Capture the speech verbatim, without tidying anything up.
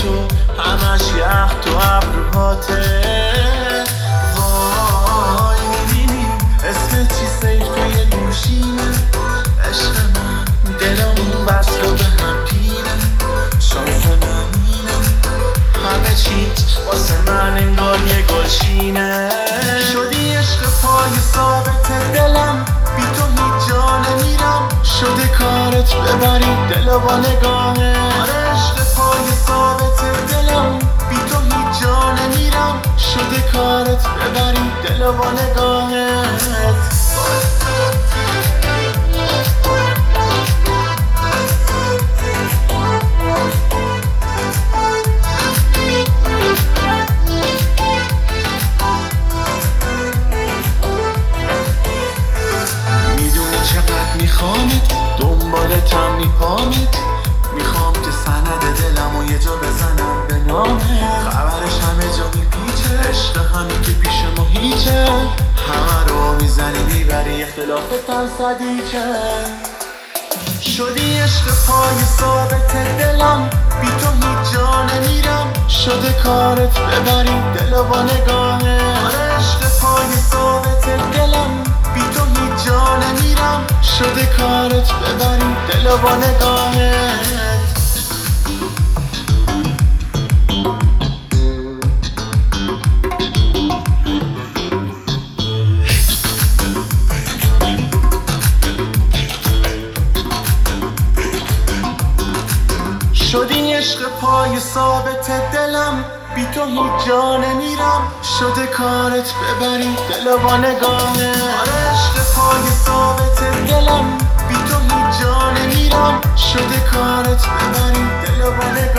تو همش یخ تو ابروهاته. وای میبینیم اسم چی سیف توی گوشینه. عشق من دلمون بست و به هم پینه. شانس من اینه همه چیز واسه من انگار یه گلچینه. شدی عشق پای ثابت دلم، بی تو هیچ جا نمیرم. شده کارت ببری دل با نگاهه. آره عشق پای ثابت دلم، بی تو هیچ جا نمیرم. شده کارت ببری دل با نگاهت. میخوامت دنبالتم میپامت. میخوام که سند دلم و یه جا بزنم به نامت. خبرش همه جا میپیچه، عشق همین که پیش ما هیچه. همه رو میزنی میبری اختلافتم صدیچه. شدی عشق پای ثابت دلم، بی تو هیچ جا نمیرم. شده کارت ببری دل با نگاهه. آره عشق پای ثابت دلم، بی تو هیچ جا نمیرم. شده کارت ببری دل با نگاهت. شدی عشق پای ثابت دلم، بی تو هیچ جا نمیرم. شده کارت ببری دل با نگاهه. آره عشق پای ثابت دلم، بی تو هیچ جا نمیرم. شده کارت ببری دل با نگاهه.